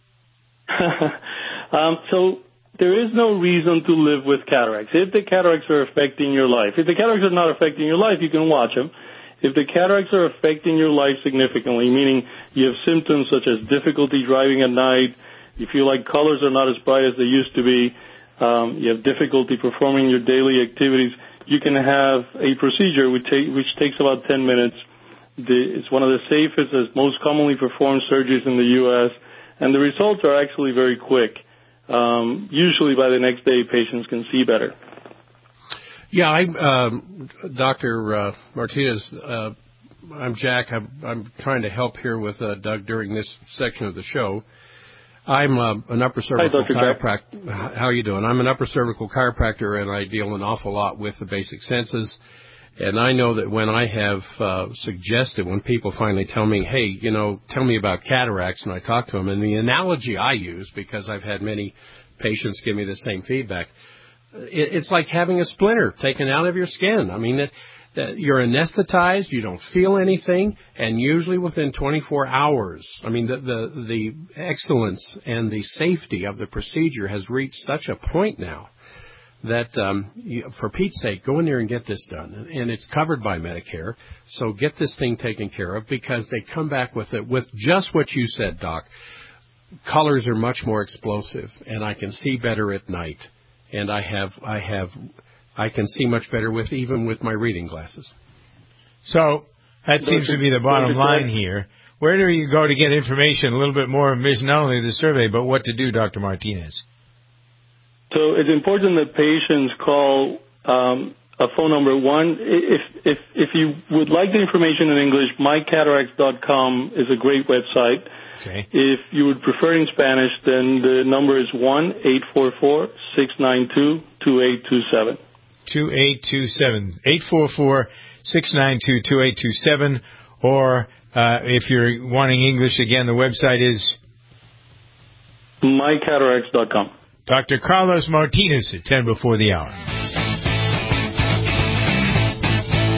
um, so there is no reason to live with cataracts. If the cataracts are affecting your life, if the cataracts are not affecting your life, you can watch them. If the cataracts are affecting your life significantly, meaning you have symptoms such as difficulty driving at night, you feel like colors are not as bright as they used to be, um, you have difficulty performing your daily activities, you can have a procedure which, take, which takes about ten minutes. The, it's one of the safest, as most commonly performed surgeries in the U S, and the results are actually very quick. Um, usually by the next day, patients can see better. Yeah, I'm um, Doctor Uh, Martinez. Uh, I'm Jack. I'm, I'm trying to help here with uh, Doug during this section of the show. I'm uh, an upper cervical chiropractor. How are you doing? I'm an upper cervical chiropractor, and I deal an awful lot with the basic senses. And I know that when I have uh, suggested, when people finally tell me, hey, you know, tell me about cataracts, and I talk to them, and the analogy I use, because I've had many patients give me the same feedback, it's like having a splinter taken out of your skin. I mean, that, that you're anesthetized, you don't feel anything, and usually within twenty-four hours, I mean, the, the, the excellence and the safety of the procedure has reached such a point now that, um, you, for Pete's sake, go in there and get this done. And it's covered by Medicare, so get this thing taken care of, because they come back with it with just what you said, Doc. Colors are much more explosive, and I can see better at night. And I have, I have, I can see much better with even with my reading glasses. So that seems to be the bottom line here. Where do you go to get information, a little bit more information, not only the survey, but what to do, Doctor Martinez? So it's important that patients call um, a phone number. One, if if if you would like the information in English, my cataracts dot com is a great website. Okay. If you would prefer in Spanish, then the number is one eight four four, six nine two, two eight two seven. two eight two seven. eight four four, six nine two, two eight two seven. Or uh, if you're wanting English, again, the website is my cataracts dot com. Doctor Carlos Martinez at ten before the hour.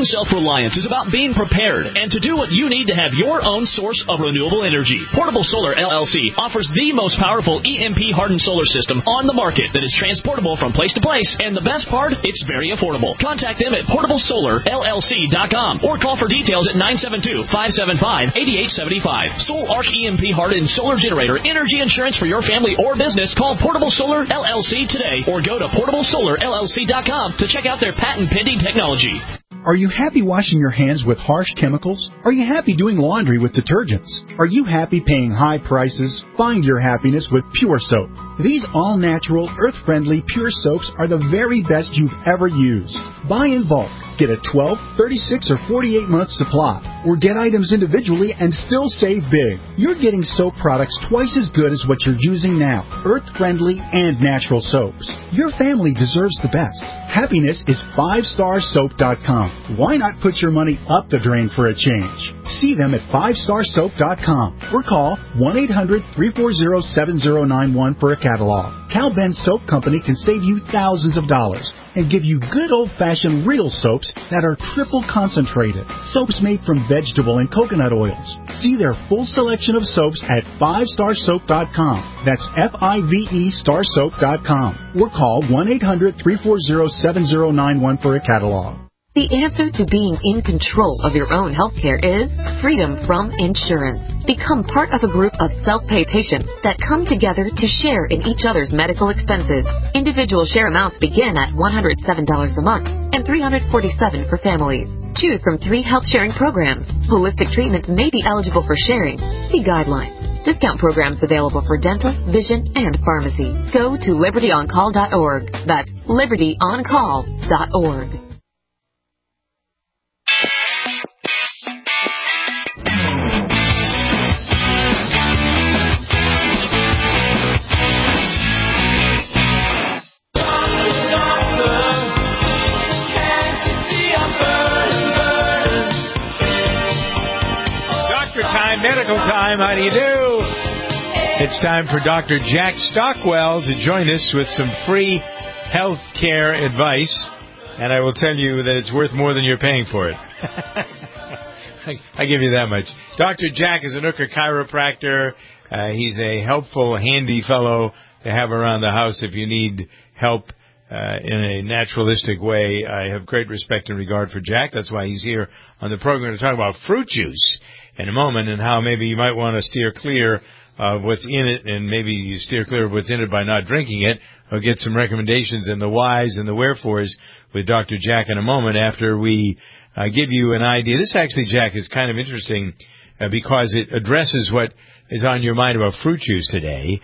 self-reliance is about being prepared and to do what you need to have your own source of renewable energy. Portable Solar L L C offers the most powerful E M P-hardened solar system on the market that is transportable from place to place, and the best part, it's very affordable. Contact them at portable solar L L C dot com or call for details at nine seven two, five seven five, eight eight seven five. Soul Arc E M P-hardened solar generator energy insurance for your family or business. Call Portable Solar L L C today or go to portable solar L L C dot com to check out their patent-pending technology. Are you happy washing your hands with harsh chemicals? Are you happy doing laundry with detergents? Are you happy paying high prices? Find your happiness with Pure Soap. These all-natural, earth-friendly Pure Soaps are the very best you've ever used. Buy in bulk. Get a twelve, thirty-six, or forty-eight month supply. Or get items individually and still save big. You're getting soap products twice as good as what you're using now. Earth-friendly and natural soaps. Your family deserves the best. Happiness is five star soap dot com. Why not put your money up the drain for a change? See them at five star soap dot com or call one eight hundred, three four zero, seven zero nine one for a catalog. Cal Ben Soap Company can save you thousands of dollars and give you good old-fashioned real soaps that are triple concentrated. Soaps made from vegetable and coconut oils. See their full selection of soaps at five star soap dot com. That's F I V E star soap dot com. Or call one eight hundred, three four zero, seven zero nine one for a catalog. The answer to being in control of your own health care is freedom from insurance. Become part of a group of self-pay patients that come together to share in each other's medical expenses. Individual share amounts begin at one hundred seven dollars a month and three hundred forty-seven dollars for families. Choose from three health sharing programs. Holistic treatments may be eligible for sharing. See guidelines. Discount programs available for dental, vision, and pharmacy. Go to liberty on call dot org. That's liberty on call dot org. Time, medical time, how do you do? It's time for Doctor Jack Stockwell to join us with some free health care advice, and I will tell you that it's worth more than you're paying for it. I, I give you that much. Doctor Jack is a Nooker chiropractor. Uh, he's a helpful, handy fellow to have around the house if you need help uh, in a naturalistic way. I have great respect and regard for Jack. That's why he's here on the program to talk about fruit juice in a moment, and how maybe you might want to steer clear of what's in it, and maybe you steer clear of what's in it by not drinking it, or get some recommendations and the whys and the wherefores with Doctor Jack in a moment after we uh, give you an idea. This actually, Jack, is kind of interesting uh, because it addresses what is on your mind about fruit juice today,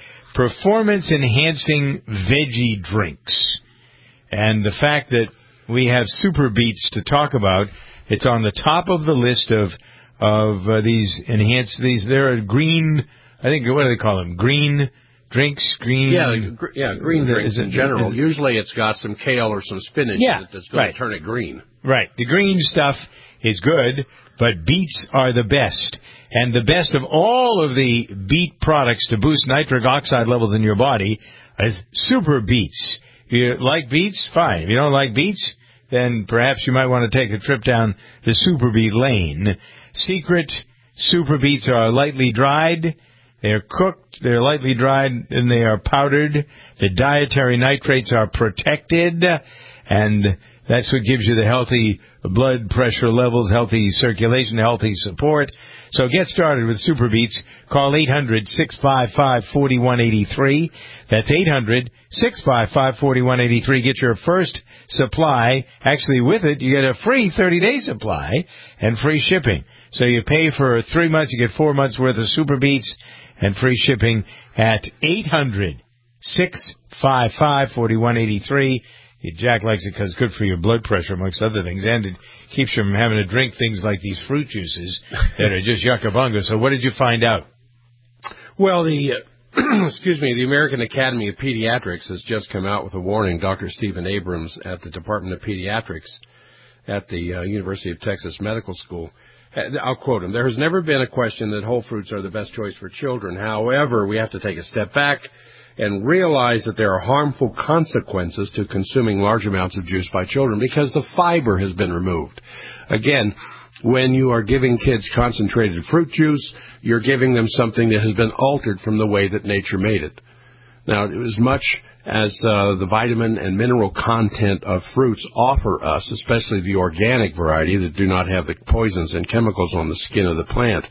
performance-enhancing veggie drinks. And the fact that we have Super Beets to talk about, it's on the top of the list of of uh, these enhanced, these, they're green, I think, what do they call them? Green drinks? Green? Yeah, gr- yeah green drinks in general. It, Usually it's got some kale or some spinach yeah, in it that's going right. to turn it green. Right. The green stuff is good, but beets are the best. And the best of all of the beet products to boost nitric oxide levels in your body is Super Beets. If you like beets, fine. If you don't like beets, then perhaps you might want to take a trip down the Super Beet lane. Secret Super Beets are lightly dried, they are cooked, they're lightly dried, and they are powdered. The dietary nitrates are protected, and that's what gives you the healthy blood pressure levels, healthy circulation, healthy support. So get started with Super Beets. Call eight hundred, six five five, four one eight three. That's eight hundred, six five five, four one eight three. Get your first supply. Actually, with it, you get a free thirty-day supply and free shipping. So you pay for three months, you get four months worth of Super Beets and free shipping at eight hundred, six five five, four one eight three. Jack likes it because it's good for your blood pressure, amongst other things, and it keeps you from having to drink things like these fruit juices that are just yucca-bunga. So what did you find out? Well, the uh, excuse me, the American Academy of Pediatrics has just come out with a warning. Doctor Stephen Abrams at the Department of Pediatrics at the uh, University of Texas Medical School, I'll quote him, "There has never been a question that whole fruits are the best choice for children. However, we have to take a step back and realize that there are harmful consequences to consuming large amounts of juice by children because the fiber has been removed. Again, when you are giving kids concentrated fruit juice, you're giving them something that has been altered from the way that nature made it. Now, as much as uh, the vitamin and mineral content of fruits offer us, especially the organic variety that do not have the poisons and chemicals on the skin of the plant,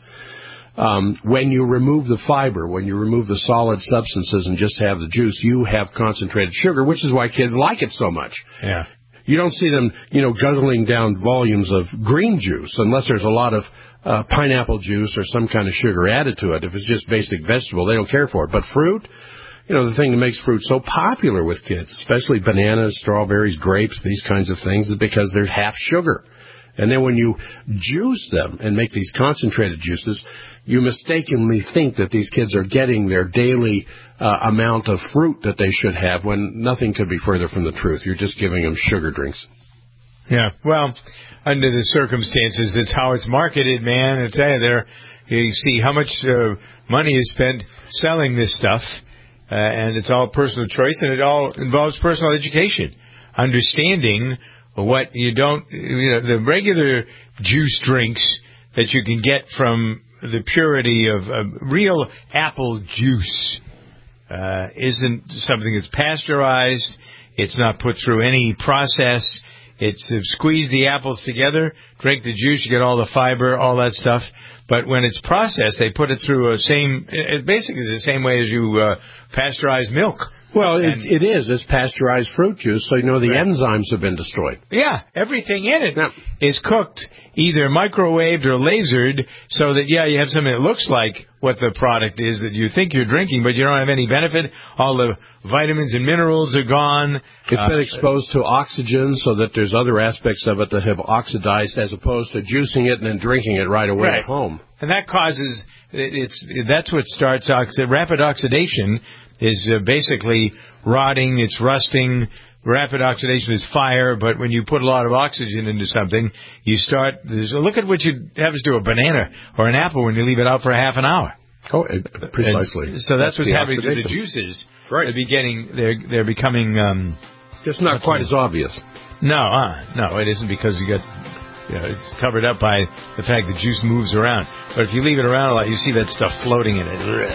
um, when you remove the fiber, when you remove the solid substances and just have the juice, you have concentrated sugar, which is why kids like it so much. Yeah. You don't see them, you know, guzzling down volumes of green juice unless there's a lot of uh, pineapple juice or some kind of sugar added to it. If it's just basic vegetable, they don't care for it. But fruit, you know, the thing that makes fruit so popular with kids, especially bananas, strawberries, grapes, these kinds of things, is because there's half sugar. And then when you juice them and make these concentrated juices, you mistakenly think that these kids are getting their daily uh, amount of fruit that they should have when nothing could be further from the truth. You're just giving them sugar drinks. Yeah, well, under the circumstances, it's how it's marketed, man. I tell you, there, you see how much uh, money is spent selling this stuff, uh, and it's all personal choice, and it all involves personal education, understanding what you don't, you know, the regular juice drinks that you can get from the purity of uh, real apple juice uh, isn't something that's pasteurized. It's not put through any process. It's uh, squeeze the apples together, drink the juice, you get all the fiber, all that stuff. But when it's processed, they put it through a same, it basically is the same way as you uh, pasteurize milk. Well, it, it is. It's pasteurized fruit juice, so you know the right. enzymes have been destroyed. Yeah, everything in it yeah. is cooked, either microwaved or lasered, so that, yeah, you have something that looks like what the product is that you think you're drinking, but you don't have any benefit. All the vitamins and minerals are gone. It's been uh, exposed to oxygen, so that there's other aspects of it that have oxidized, as opposed to juicing it and then drinking it right away right. at home. And that causes, it's that's what starts, oxi- rapid oxidation is uh, basically rotting, it's rusting. Rapid oxidation is fire, but when you put a lot of oxygen into something, you start, look at what you happens to a banana or an apple when you leave it out for a half an hour. Oh, precisely. And so that's, that's what's happening oxidation. to the juices. Right. They're beginning, they're, they're becoming, um, just not quite as obvious. No, uh, no, it isn't, because you got, you know, it's covered up by the fact that juice moves around. But if you leave it around a lot, you see that stuff floating in it.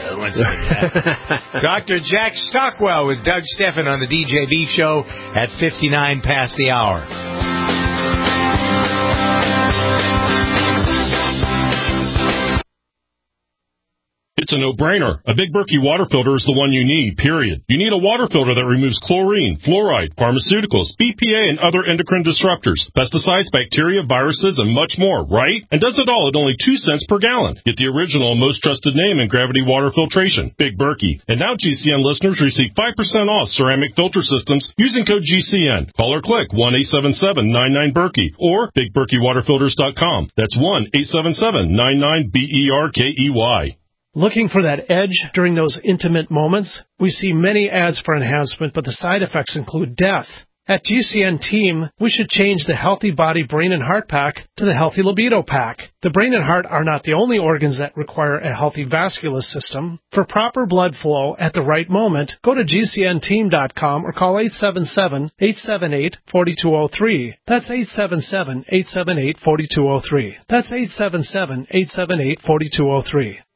Doctor Jack Stockwell with Doug Steffen on the D J B Show at fifty-nine past the hour. It's a no-brainer. A Big Berkey water filter is the one you need, period. You need a water filter that removes chlorine, fluoride, pharmaceuticals, B P A, and other endocrine disruptors, pesticides, bacteria, viruses, and much more, right? And does it all at only two cents per gallon. Get the original and most trusted name in gravity water filtration, Big Berkey. And now G C N listeners receive five percent off ceramic filter systems using code G C N. Call or click one eight seven seven nine nine Berkey or big berkey water filters dot com. That's one eight seven seven nine nine B E R K E Y. Looking for that edge during those intimate moments? We see many ads for enhancement, but the side effects include death. At G C N Team, we should change the Healthy Body, Brain, and Heart Pack to the Healthy Libido Pack. The brain and heart are not the only organs that require a healthy vascular system. For proper blood flow at the right moment, go to G C N team dot com or call eight seven seven, eight seven eight, four two zero three. That's eight seven seven, eight seven eight, four two zero three. That's eight seven seven, eight seven eight, four two zero three.